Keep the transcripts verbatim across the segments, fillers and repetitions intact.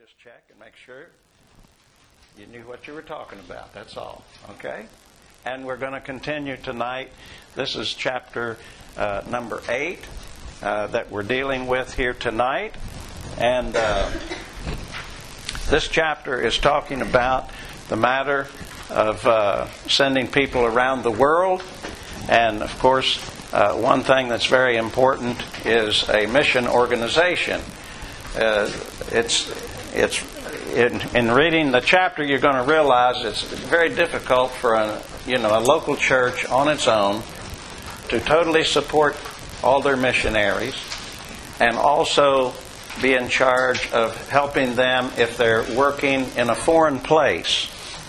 just check and make sure you knew what you were talking about. That's all. Okay? And we're going to continue tonight. This is chapter uh, number eight uh, that we're dealing with here tonight. And uh, this chapter is talking about the matter of uh, sending people around the world. And, of course, uh, one thing that's very important is a mission organization. Uh, it's it's in, in reading the chapter, you're going to realize it's very difficult for a you know a local church on its own to totally support all their missionaries and also be in charge of helping them if they're working in a foreign place.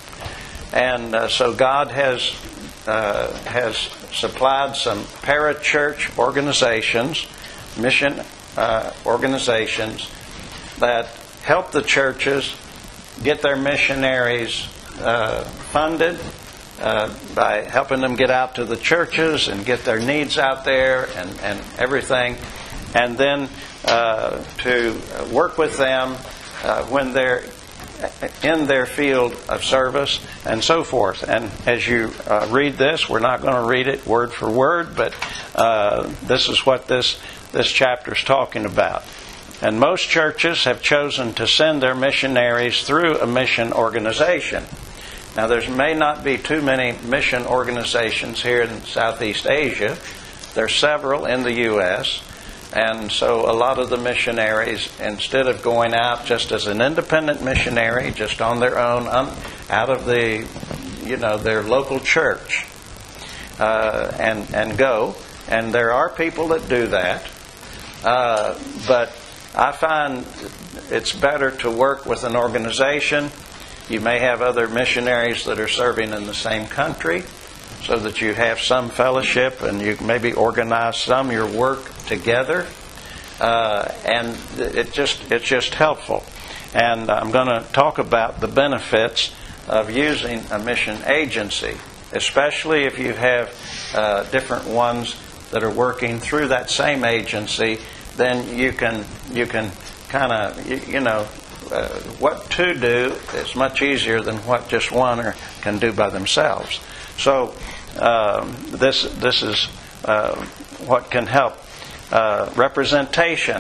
And uh, so God has uh, has supplied some parachurch organizations, mission uh, organizations that help the churches get their missionaries uh, funded uh, by helping them get out to the churches and get their needs out there and, and everything, and then uh, to work with them uh, when they're in their field of service and so forth. And as you uh, read this, we're not going to read it word for word, but uh, this is what this this chapter is talking about. And most churches have chosen to send their missionaries through a mission organization. Now, there may not be too many mission organizations here in Southeast Asia. There are several in the U S, and so a lot of the missionaries, instead of going out just as an independent missionary, just on their own, un, out of the, you know, their local church, uh, and and go. And there are people that do that, uh, but I find it's better to work with an organization. You may have other missionaries that are serving in the same country, so that you have some fellowship and you maybe organize some of your work together, uh, and it just it's just helpful. And I'm going to talk about the benefits of using a mission agency, especially if you have uh, different ones that are working through that same agency. Then you can you can kind of you, you know uh, what to do is much easier than what just one or can do by themselves. So um, this this is uh, what can help. Uh, representation.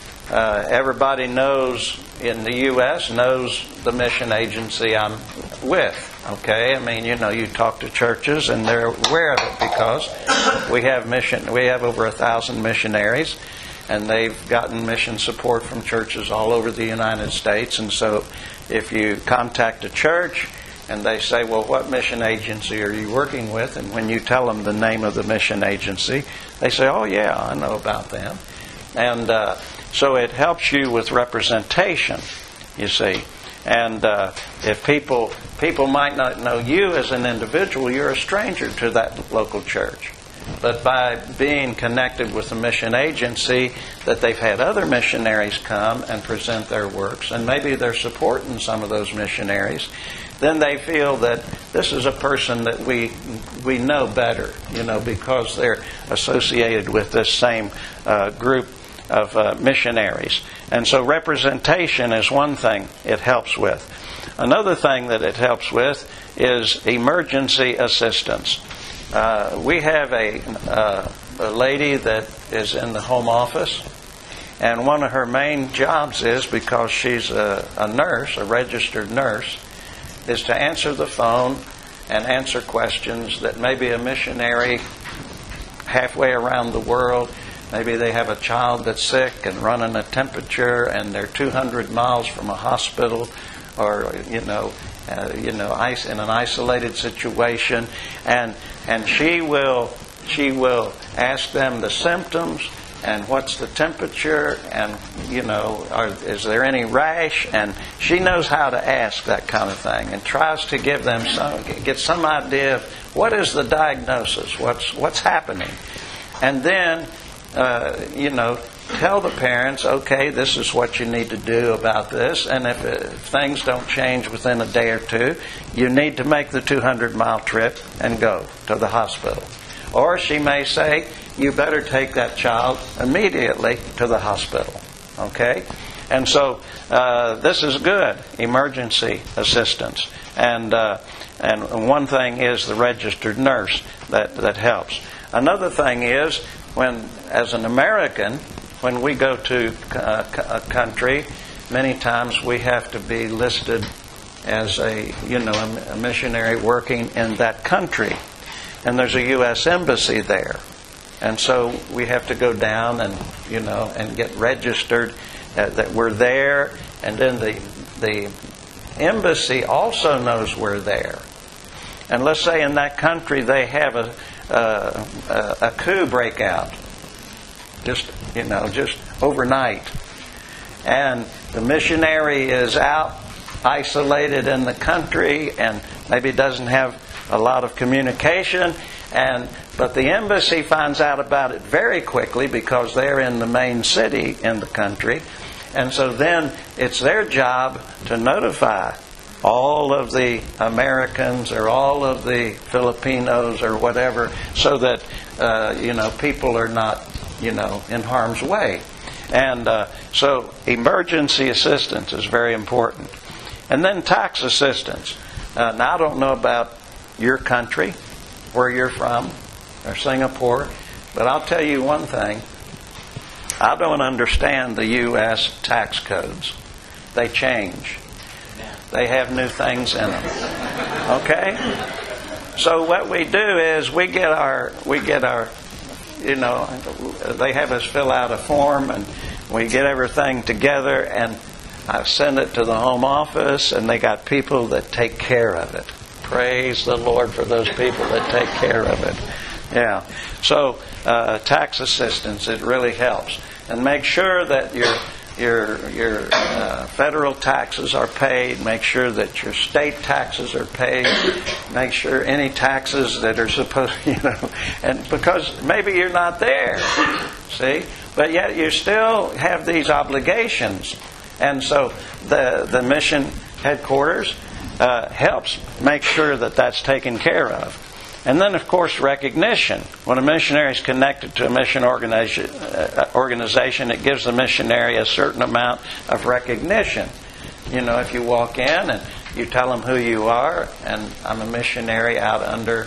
Uh, everybody knows in the U S knows the mission agency I'm with. Okay, I mean you know you talk to churches and they're aware of it because we have mission we have over a thousand missionaries. And they've gotten mission support from churches all over the United States. And so if you contact a church and they say, well, what mission agency are you working with? And when you tell them the name of the mission agency, they say, oh, yeah, I know about them. And uh, so it helps you with representation, you see. And uh, if people people might not know you as an individual, you're a stranger to that local church. But by being connected with a mission agency, that they've had other missionaries come and present their works, and maybe they're supporting some of those missionaries, then they feel that this is a person that we we know better, you know, because they're associated with this same uh, group of uh, missionaries. And so representation is one thing it helps with. Another thing that it helps with is emergency assistance. Uh, we have a, uh, a lady that is in the home office, and one of her main jobs is, because she's a, a nurse, a registered nurse, is to answer the phone and answer questions that maybe a missionary halfway around the world, maybe they have a child that's sick and running a temperature and they're two hundred miles from a hospital, or, you know, Uh, you know, ice in an isolated situation, and and she will she will ask them the symptoms and what's the temperature, and you know, are, is there any rash? And she knows how to ask that kind of thing, and tries to give them some get some idea of what is the diagnosis, what's what's happening, and then uh, you know. Tell the parents, okay, this is what you need to do about this, and if, if things don't change within a day or two, you need to make the two hundred mile trip and go to the hospital. Or she may say, you better take that child immediately to the hospital, okay? And so uh, this is good, emergency assistance. And uh, and one thing is the registered nurse that, that helps. Another thing is, when as an American, when we go to a, a country, many times we have to be listed as a, you know, a missionary working in that country. And there's a U S embassy there. And so we have to go down and, you know, and get registered uh, that we're there. And then the the embassy also knows we're there. And let's say in that country they have a uh, a, a coup breakout, just, you know, just overnight. And the missionary is out, isolated in the country, and maybe doesn't have a lot of communication, and but the embassy finds out about it very quickly because they're in the main city in the country, and so then it's their job to notify all of the Americans or all of the Filipinos or whatever, so that uh, you know people are not, you know, in harm's way. And uh, so emergency assistance is very important. And then tax assistance. Uh, now I don't know about your country, where you're from, or Singapore, but I'll tell you one thing. I don't understand the U S tax codes. They change. They have new things in them. Okay? So what we do is we get our we get our you know, they have us fill out a form, and we get everything together, and I send it to the home office, and they got people that take care of it. Praise the Lord for those people that take care of it. Yeah. So uh, tax assistance, it really helps. And make sure that your your your uh, federal taxes are paid. Make sure that your state taxes are paid. Make sure any taxes that are supposed, you know, and because maybe you're not there, see, but yet you still have these obligations, and so the the mission headquarters uh, helps make sure that that's taken care of. And then, of course, recognition. When a missionary is connected to a mission organization, uh, organization, it gives the missionary a certain amount of recognition. You know, if you walk in and you tell them who you are, and I'm a missionary out under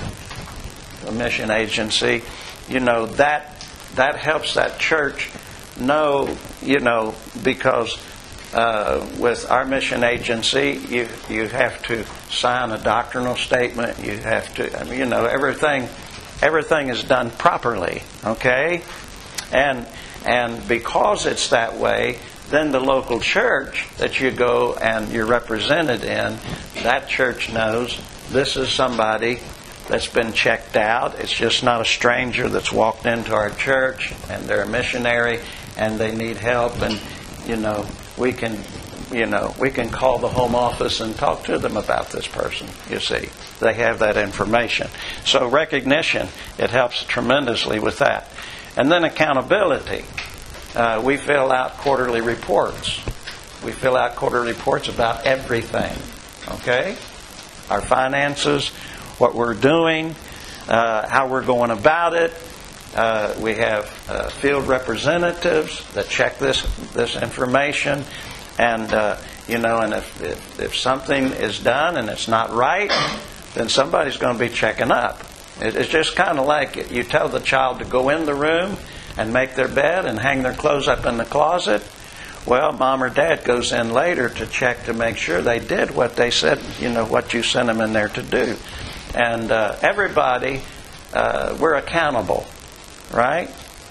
a mission agency, you know, that that helps that church know, you know, because Uh, with our mission agency, you you have to sign a doctrinal statement. You have to, I mean, you know, everything everything is done properly. Okay, and and because it's that way, then the local church that you go and you're represented in, that church knows this is somebody that's been checked out. It's just not a stranger that's walked into our church, and they're a missionary and they need help, and you know. We can, you know, we can call the home office and talk to them about this person. You see, they have that information. So recognition, it helps tremendously with that. And then accountability. Uh, we fill out quarterly reports. We fill out quarterly reports about everything. Okay, our finances, what we're doing, uh, how we're going about it. Uh, we have uh, field representatives that check this this information, and uh, you know, and if, if if something is done and it's not right, then somebody's going to be checking up. It, it's just kind of like you tell the child to go in the room and make their bed and hang their clothes up in the closet. Well, mom or dad goes in later to check to make sure they did what they said, you know, what you sent them in there to do. And uh, everybody, uh, we're accountable. Right?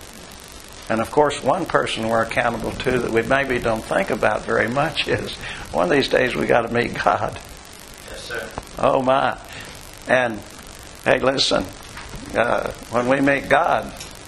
And of course, one person we're accountable to that we maybe don't think about very much is one of these days we got to meet God. Yes, sir. Oh my! And hey, listen, uh, when we meet God,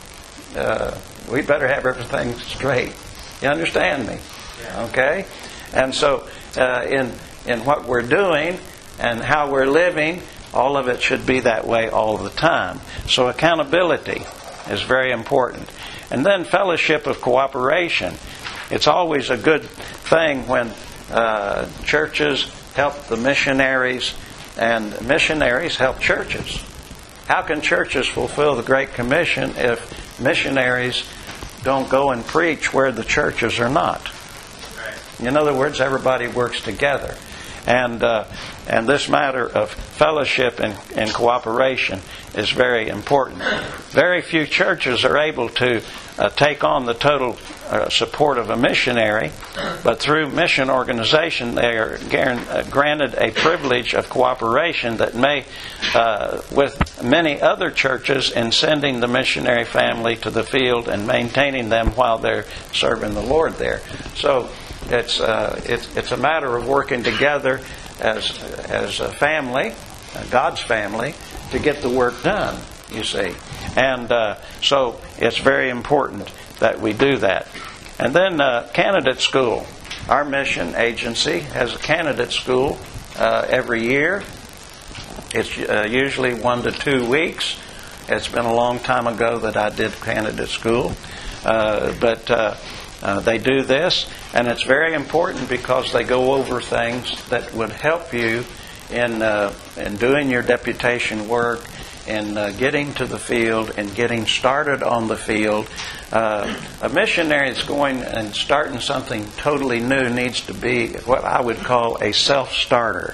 uh, we better have everything straight. You understand me? Yeah. Okay? And so, uh, in in what we're doing and how we're living, all of it should be that way all the time. So accountability is very important. And then fellowship of cooperation. It's always a good thing when uh, churches help the missionaries and missionaries help churches. How can churches fulfill the Great Commission if missionaries don't go and preach where the churches are not? Right. In other words, everybody works together. And uh, and this matter of fellowship and, and cooperation is very important. Very few churches are able to uh, take on the total uh, support of a missionary, but through mission organization they are guaran- uh, granted a privilege of cooperation that may, uh, with many other churches, in sending the missionary family to the field and maintaining them while they're serving the Lord there. So It's uh, it's it's a matter of working together as as a family, God's family, to get the work done. You see, and uh, so it's very important that we do that. And then uh, candidate school. Our mission agency has a candidate school uh, every year. It's uh, usually one to two weeks. It's been a long time ago that I did candidate school, uh, but. Uh, Uh, they do this, and it's very important because they go over things that would help you in uh, in doing your deputation work, in uh, getting to the field, and getting started on the field. Uh, a missionary that's going and starting something totally new needs to be what I would call a self-starter.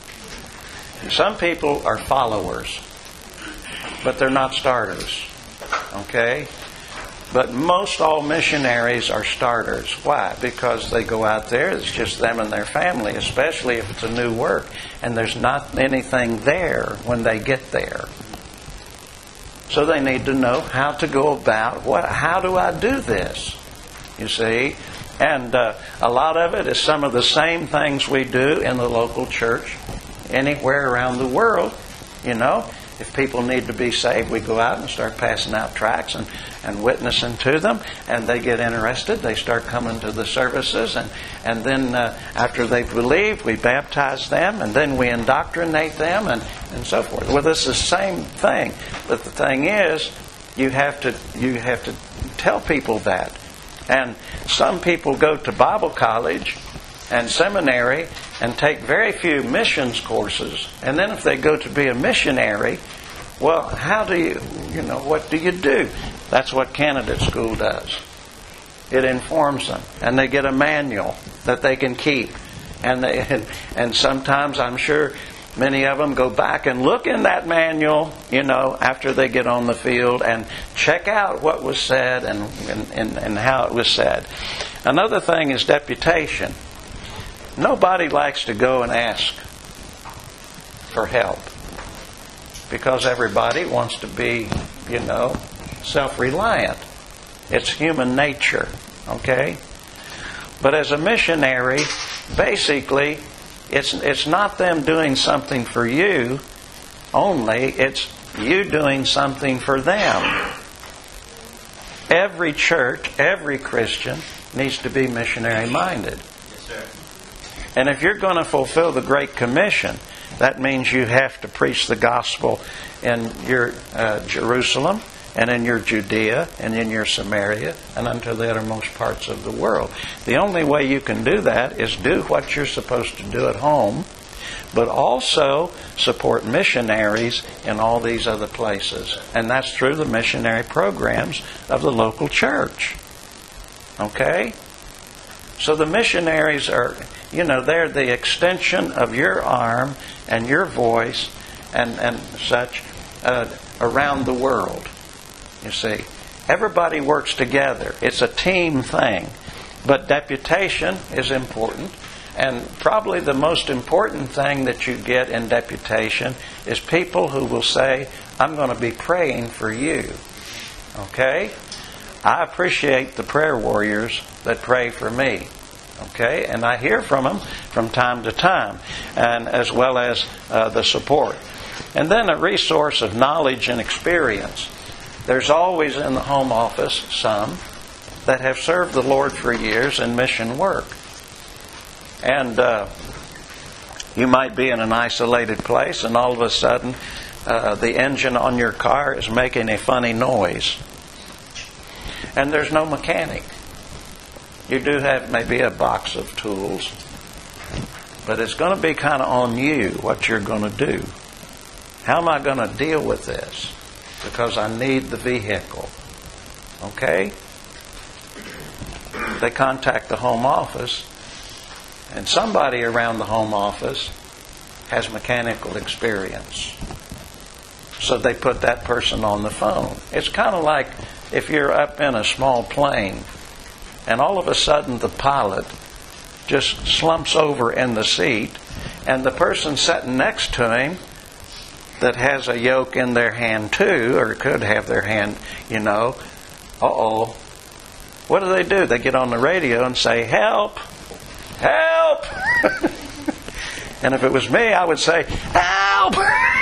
Some people are followers, but they're not starters. Okay? But most all missionaries are starters. Why? Because they go out there, it's just them and their family, especially if it's a new work, and there's not anything there when they get there. So they need to know how to go about, what, how do I do this? You see? And uh, a lot of it is some of the same things we do in the local church anywhere around the world, you know. If people need to be saved, we go out and start passing out tracts and, and witnessing to them, and they get interested. They start coming to the services, and, and then uh, after they've believed, we baptize them, and then we indoctrinate them, and, and so forth. Well, this is the same thing, but the thing is, you have to you have to tell people that. And some people go to Bible college and seminary and take very few missions courses, and then if they go to be a missionary, well, how do you, you know, what do you do? That's what candidate school does. It informs them, and they get a manual that they can keep, and they, and, and sometimes I'm sure many of them go back and look in that manual, you know, after they get on the field and check out what was said and and, and how it was said. Another thing is deputation. Nobody likes to go and ask for help because everybody wants to be, you know, self-reliant. It's human nature, okay? But as a missionary, basically, it's it's not them doing something for you only, it's you doing something for them. Every church, every Christian needs to be missionary-minded. And if you're going to fulfill the Great Commission, that means you have to preach the gospel in your uh, Jerusalem and in your Judea and in your Samaria and unto the uttermost parts of the world. The only way you can do that is do what you're supposed to do at home, but also support missionaries in all these other places. And that's through the missionary programs of the local church. Okay? So the missionaries are, you know, they're the extension of your arm and your voice and, and such uh, around the world. You see, everybody works together. It's a team thing. But deputation is important. And probably the most important thing that you get in deputation is people who will say, I'm going to be praying for you. Okay? I appreciate the prayer warriors that pray for me. Okay? And I hear from them from time to time, and as well as uh, the support. And then a resource of knowledge and experience. There's always in the home office some that have served the Lord for years in mission work. And uh, you might be in an isolated place and all of a sudden uh, the engine on your car is making a funny noise. And there's no mechanic. You do have maybe a box of tools, but it's going to be kind of on you what you're going to do. How am I going to deal with this? Because I need the vehicle. Okay? They contact the home office, And somebody around the home office has mechanical experience. So they put that person on the phone. It's kind of like if you're up in a small plane and all of a sudden the pilot just slumps over in the seat and the person sitting next to him that has a yoke in their hand too, or could have their hand, you know, uh-oh. What do they do? They get on the radio and say, help, help. And if it was me, I would say, help.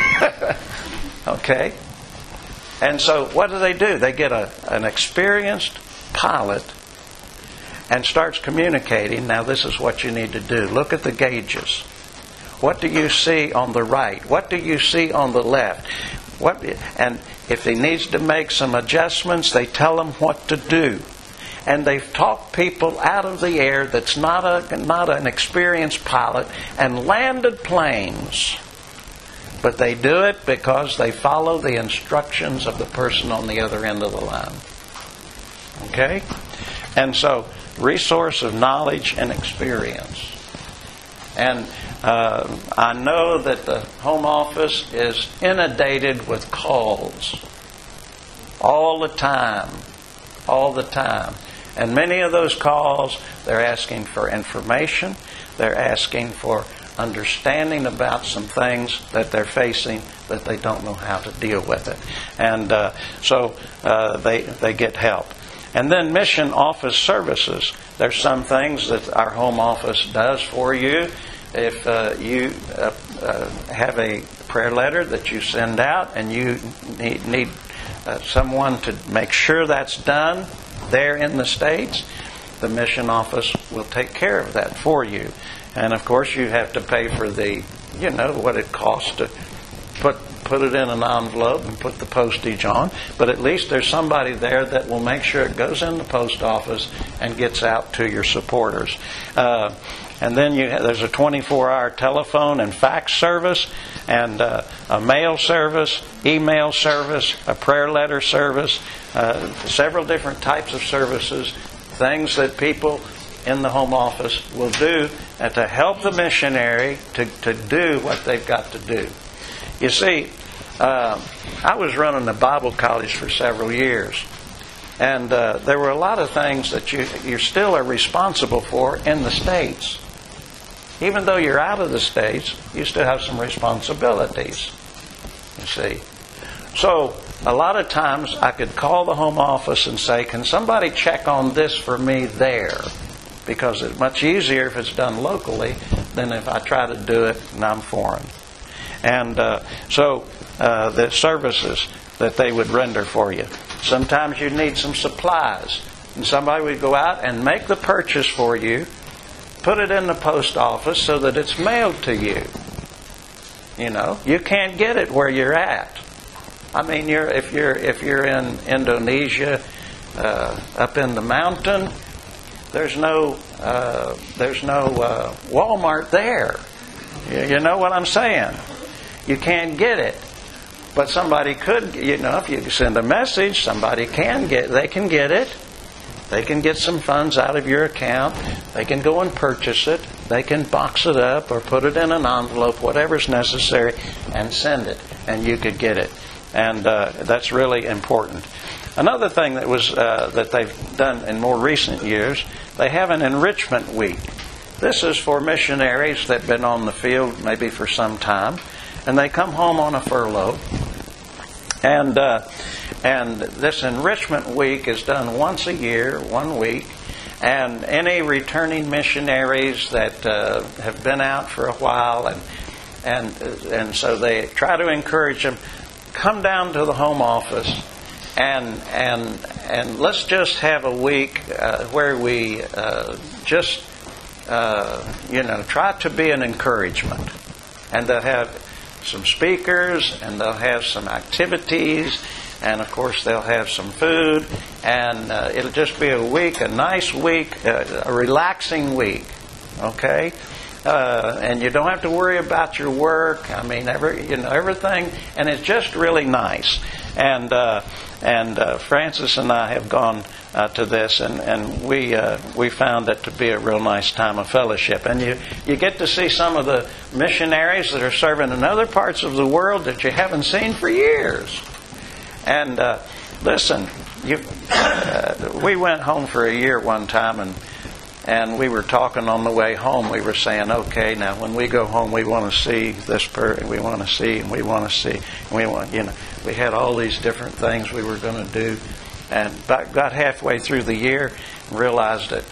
Okay? And so what do they do? They get a, an experienced pilot and starts communicating. Now this is what you need to do. Look at the gauges. What do you see on the right? What do you see on the left? What? And if he needs to make some adjustments, they tell him what to do. And they've talked people out of the air that's not a not an experienced pilot and landed planes. But they do it because they follow the instructions of the person on the other end of the line. Okay? And so, resource of knowledge and experience. And uh, I know that the home office is inundated with calls. All the time. All the time. And many of those calls, they're asking for information. They're asking for understanding about some things that they're facing that they don't know how to deal with it. And uh, so uh, they, they get help. And then mission office services. There's some things that our home office does for you. If uh, you uh, uh, have a prayer letter that you send out and you need, need uh, someone to make sure that's done there in the States, the mission office will take care of that for you. And of course you have to pay for the, you know, what it costs to put put it in an envelope and put the postage on. But at least there's somebody there that will make sure it goes in the post office and gets out to your supporters. Uh, and then you have, there's a twenty-four hour telephone and fax service, and uh, a mail service, email service, a prayer letter service, uh, several different types of services, things that people in the home office will do uh, to help the missionary to, to do what they've got to do. You see, uh, I was running a Bible college for several years, and uh, there were a lot of things that you, you still are responsible for in the States. Even though you're out of the States, you still have some responsibilities, you see. So, a lot of times I could call the home office and say, can somebody check on this for me there? Because it's much easier if it's done locally than if I try to do it and I'm foreign. And uh, so uh, the services that they would render for you. Sometimes you need some supplies. And somebody would go out and make the purchase for you, put it in the post office so that it's mailed to you. You know, you can't get it where you're at. I mean, you're if you're if you're in Indonesia, uh, up in the mountain, there's no uh, there's no uh, Walmart there. You, you know what I'm saying? You can't get it, but somebody could. You know, if you send a message, somebody can get. They can get it. They can get some funds out of your account. They can go and purchase it. They can box it up or put it in an envelope, whatever's necessary, and send it, and you could get it. And uh, that's really important. Another thing that was uh, that they've done in more recent years, they have an enrichment week. This is for missionaries that have been on the field maybe for some time, and they come home on a furlough. And uh, and this enrichment week is done once a year, one week. And any returning missionaries that uh, have been out for a while, and and and so they try to encourage them, come down to the home office, and and and let's just have a week uh, where we uh, just uh, you know try to be an encouragement, and they'll have some speakers, and they'll have some activities, and of course they'll have some food, and uh, it'll just be a week, a nice week, uh, a relaxing week, okay? Uh, and you don't have to worry about your work. I mean, every you know everything, and it's just really nice. And uh, and uh, Francis and I have gone uh, to this, and and we uh, we found it to be a real nice time of fellowship. And you you get to see some of the missionaries that are serving in other parts of the world that you haven't seen for years. And uh, listen, you, uh, we went home for a year one time, and and we were talking on the way home. We were saying, okay, now when we go home, we want to see this person, we want to see, and we want to see, and we want, you know, we had all these different things we were going to do, and got halfway through the year and realized that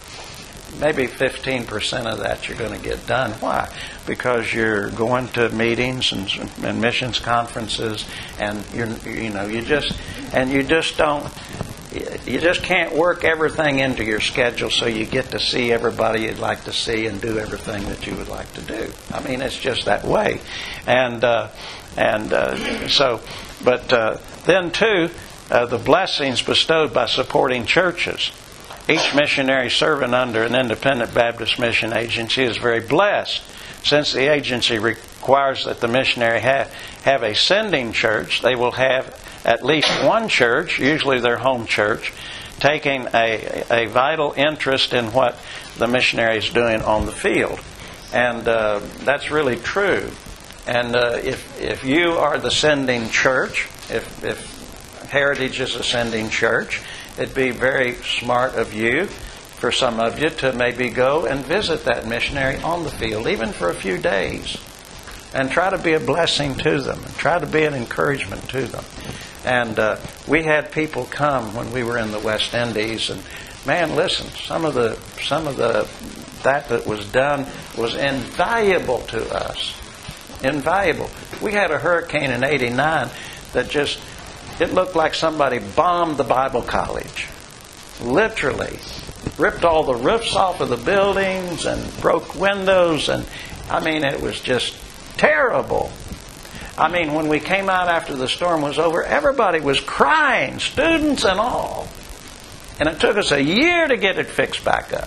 maybe fifteen percent of that you're going to get done. Why? Because you're going to meetings and, and missions conferences, and you're, you know, you just, and you just don't, you just can't work everything into your schedule so you get to see everybody you'd like to see and do everything that you would like to do. I mean, it's just that way. And uh, and uh, so, but uh, then too, uh, the blessings bestowed by supporting churches. Each missionary serving under an independent Baptist mission agency is very blessed, since the agency requires that the missionary have, have a sending church. They will have at least one church, usually their home church, taking a, a vital interest in what the missionary is doing on the field. And uh, that's really true. And uh, if if you are the sending church, if, if Heritage is a sending church, it'd be very smart of you, for some of you, to maybe go and visit that missionary on the field, even for a few days, and try to be a blessing to them, and try to be an encouragement to them. And uh, we had people come when we were in the West Indies, and man, listen, some of the some of the that that was done was invaluable to us, invaluable. We had a hurricane in eighty-nine that just, it looked like somebody bombed the Bible college, literally ripped all the roofs off of the buildings and broke windows, and I mean, it was just terrible. I mean, when we came out after the storm was over, everybody was crying, students and all. And it took us a year to get it fixed back up.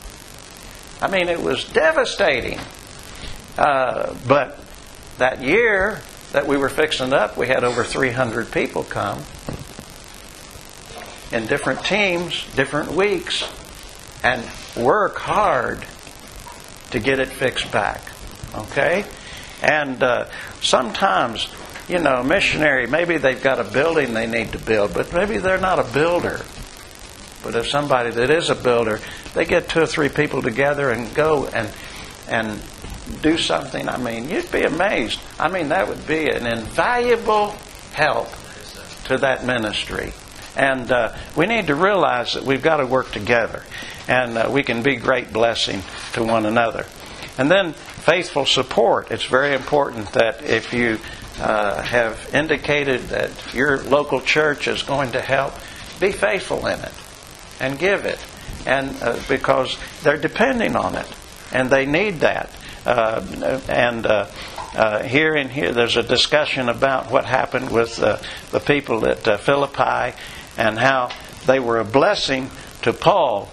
I mean, it was devastating. Uh, but that year that we were fixing it up, we had over three hundred people come in different teams, different weeks, and work hard to get it fixed back. Okay? And uh, sometimes, you know, a missionary, maybe they've got a building they need to build, but maybe they're not a builder. But if somebody that is a builder, they get two or three people together and go and and do something. I mean, you'd be amazed. I mean, that would be an invaluable help to that ministry. And uh, we need to realize that we've got to work together, and uh, we can be great blessing to one another. And then faithful support. It's very important that if you uh, have indicated that your local church is going to help, be faithful in it and give it, and uh, because they're depending on it and they need that. Uh, and uh, uh, here in here, there's a discussion about what happened with uh, the people at uh, Philippi and how they were a blessing to Paul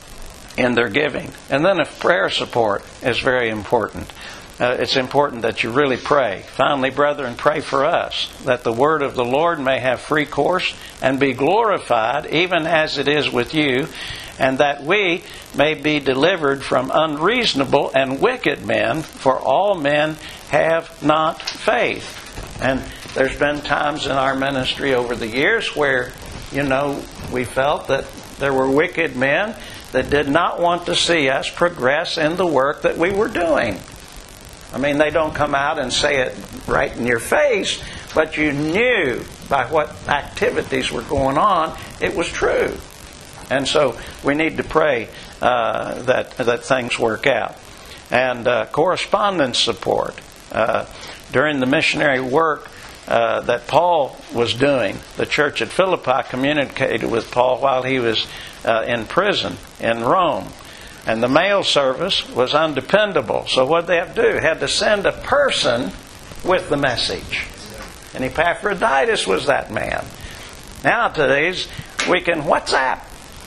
in their giving. And then if prayer support is very important. Uh, it's important that you really pray. Finally, brethren, pray for us, that the word of the Lord may have free course and be glorified, even as it is with you, and that we may be delivered from unreasonable and wicked men, for all men have not faith. And there's been times in our ministry over the years where, you know, we felt that there were wicked men that did not want to see us progress in the work that we were doing. I mean, they don't come out and say it right in your face, but you knew by what activities were going on, it was true. And so we need to pray uh, that that things work out. And uh, correspondence support. Uh, during the missionary work uh, that Paul was doing, the church at Philippi communicated with Paul while he was uh, in prison in Rome. And the mail service was undependable. So what did they have to do? They had to send a person with the message. And Epaphroditus was that man. Nowadays, we can WhatsApp.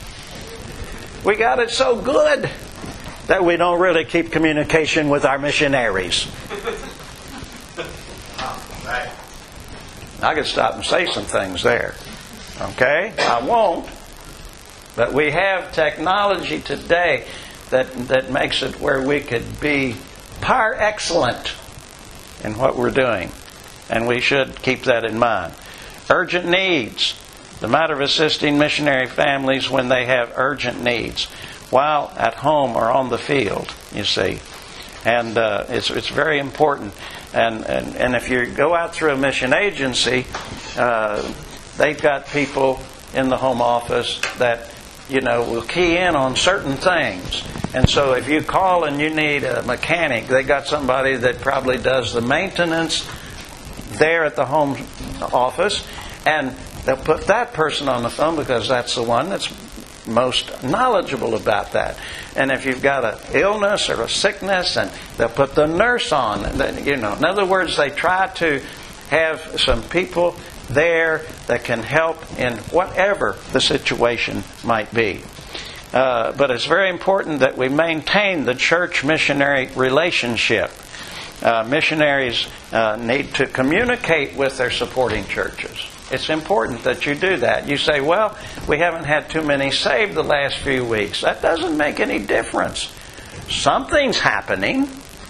We got it so good that we don't really keep communication with our missionaries. I could stop and say some things there. Okay? I won't. But we have technology today that that makes it where we could be par excellent in what we're doing. And we should keep that in mind. Urgent needs. The matter of assisting missionary families when they have urgent needs while at home or on the field, you see. And uh, it's it's very important. And, and, and if you go out through a mission agency, uh, they've got people in the home office that, you know, will key in on certain things. And so if you call and you need a mechanic, they got somebody that probably does the maintenance there at the home office, and they'll put that person on the phone because that's the one that's most knowledgeable about that. And if you've got an illness or a sickness, and they'll put the nurse on. You know, in other words, they try to have some people there that can help in whatever the situation might be. Uh, but it's very important that we maintain the church missionary relationship. Uh, missionaries uh, need to communicate with their supporting churches. It's important that you do that. You say, well, we haven't had too many saved the last few weeks. That doesn't make any difference. Something's happening.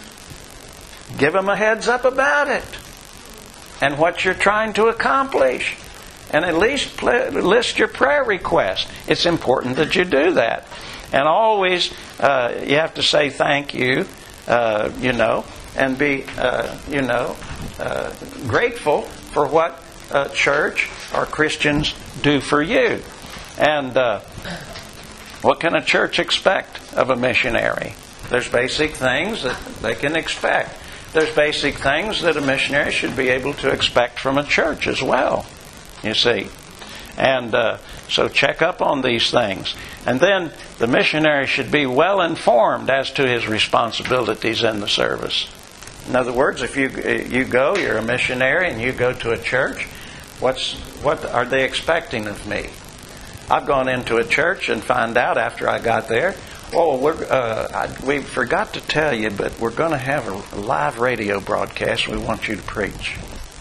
Give them a heads up about it and what you're trying to accomplish. And at least pl- list your prayer request. It's important that you do that. And always uh, you have to say thank you, uh, you know, and be, uh, you know, uh, grateful for what uh, church or Christians do for you. And uh, what can a church expect of a missionary? There's basic things that they can expect. There's basic things that a missionary should be able to expect from a church as well, you see. And uh, so check up on these things. And then the missionary should be well informed as to his responsibilities in the service. In other words, if you you go, you're a missionary, and you go to a church, what's what are they expecting of me? I've gone into a church and found out after I got there, oh, we're, uh, I, we forgot to tell you, but we're going to have a live radio broadcast. We want you to preach.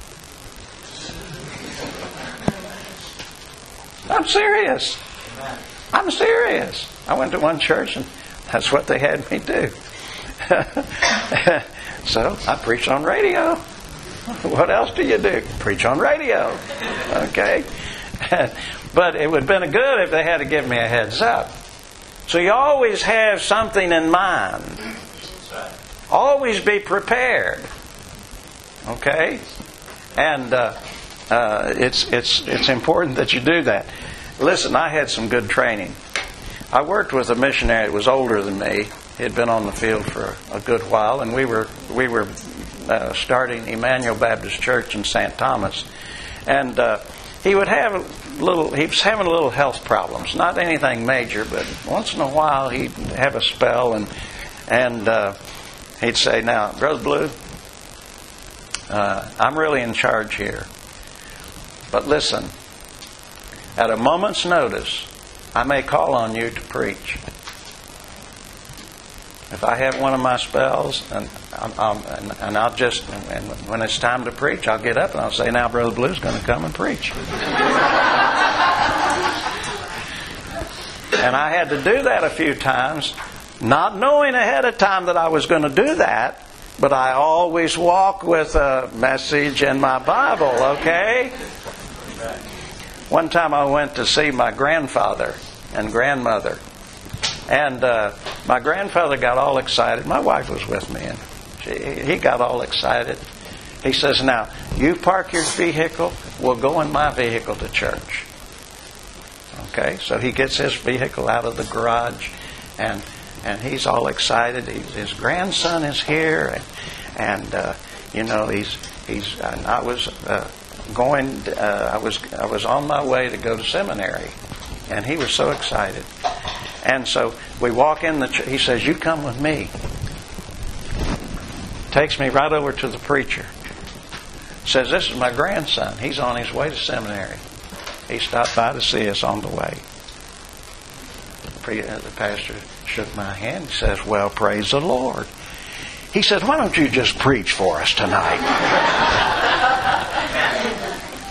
I'm serious. I'm serious. I went to one church and that's what they had me do. So I preached on radio. What else do you do? Preach on radio. Okay? But it would have been good if they had to give me a heads up. So you always have something in mind. Always be prepared. Okay? And uh, uh, it's it's it's important that you do that. Listen, I had some good training. I worked with a missionary that was older than me. He had been on the field for a good while, and we were we were uh, starting Emmanuel Baptist Church in Saint Thomas, and uh, he would have a little. He was having a little health problems, not anything major, but once in a while he'd have a spell, and and uh, he'd say, "Now, Brother Blue, uh, I'm really in charge here, but listen, at a moment's notice, I may call on you to preach. If I have one of my spells, and, I'll, and, and I'll just, and when it's time to preach, I'll get up and I'll say, now Brother Blue's going to come and preach." And I had to do that a few times, not knowing ahead of time that I was going to do that, but I always walk with a message in my Bible, okay? One time I went to see my grandfather and grandmother. And uh, my grandfather got all excited. My wife was with me, and she, he got all excited. He says, "Now, you park your vehicle, we'll go in my vehicle to church." Okay, so he gets his vehicle out of the garage, and and he's all excited. He, his grandson is here, and, and uh, you know, he's he's. And I was uh, going. Uh, I was I was on my way to go to seminary, and he was so excited. And so we walk in the ch- he says, "You come with me." Takes me right over to the preacher. Says, "This is my grandson. He's on his way to seminary. He stopped by to see us on the way." The, pre- uh, the pastor shook my hand and says, "Well, praise the Lord." He said, "Why don't you just preach for us tonight?"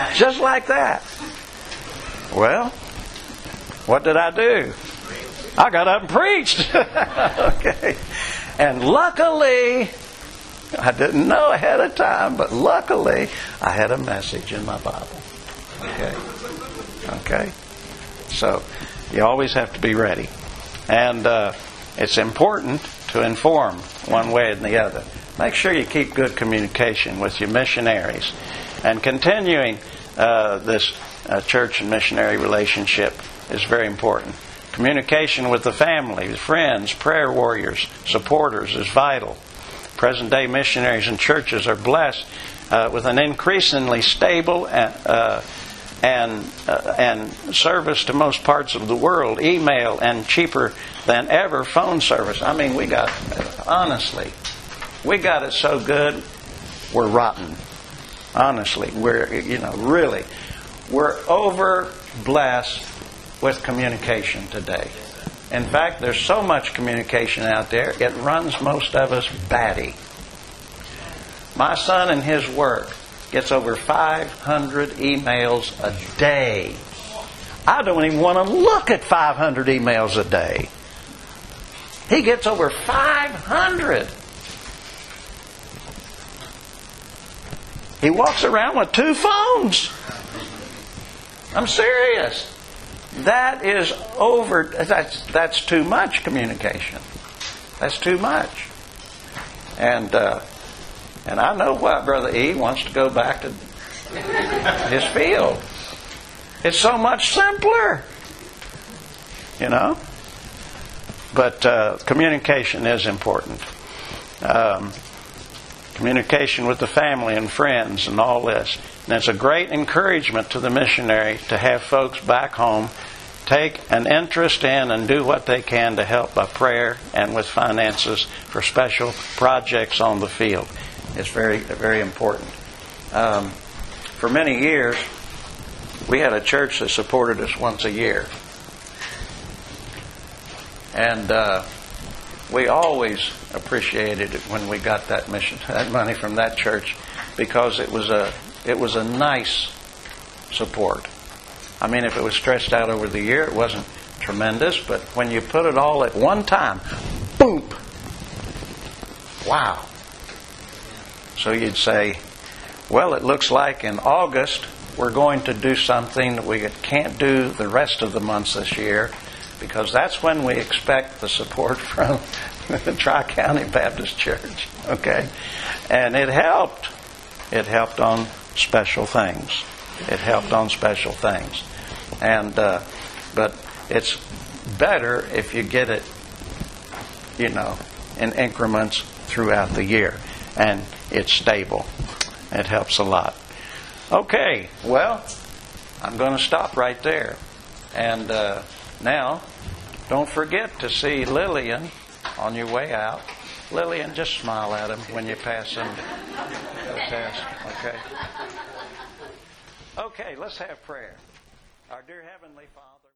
Just like that. Well, what did I do? I got up and preached. Okay. And luckily, I didn't know ahead of time, but luckily, I had a message in my Bible. Okay. Okay. So, you always have to be ready. And uh, it's important to inform one way and the other. Make sure you keep good communication with your missionaries. And continuing uh, this uh, church and missionary relationship is very important. Communication with the family, friends, prayer warriors, supporters is vital. Present-day missionaries and churches are blessed uh, with an increasingly stable and, uh, and, uh, and service to most parts of the world, email, and cheaper than ever phone service. I mean, we got, honestly, we got it so good, we're rotten. Honestly, we're, you know, really, we're over blessed with communication today. In fact, there's so much communication out there, it runs most of us batty. My son in his work gets over five hundred emails a day. I don't even want to look at five hundred emails a day. He gets over five hundred. He walks around with two phones. I'm serious. That is over. That's that's too much communication. That's too much. And uh, and I know why Brother E wants to go back to his field. It's so much simpler, you know. But uh, communication is important. Um, communication with the family and friends and all this. And it's a great encouragement to the missionary to have folks back home take an interest in and do what they can to help by prayer and with finances for special projects on the field. It's very, very important. Um, for many years, we had a church that supported us once a year. And uh, we always appreciated it when we got that mission, that money from that church, because it was a it was a nice support. I mean, if it was stretched out over the year, it wasn't tremendous, but when you put it all at one time, boom! Wow. So you'd say, well, it looks like in August we're going to do something that we can't do the rest of the months this year, because that's when we expect the support from the Tri-County Baptist Church. Okay? And it helped. It helped on special things. It helped on special things. And uh, but it's better if you get it, you know, in increments throughout the year. And it's stable. It helps a lot. Okay, well, I'm going to stop right there. And uh, now, don't forget to see Lillian on your way out. Lillian, just smile at him when you pass him. Pass. Okay. Okay, let's have prayer. Our dear Heavenly Father.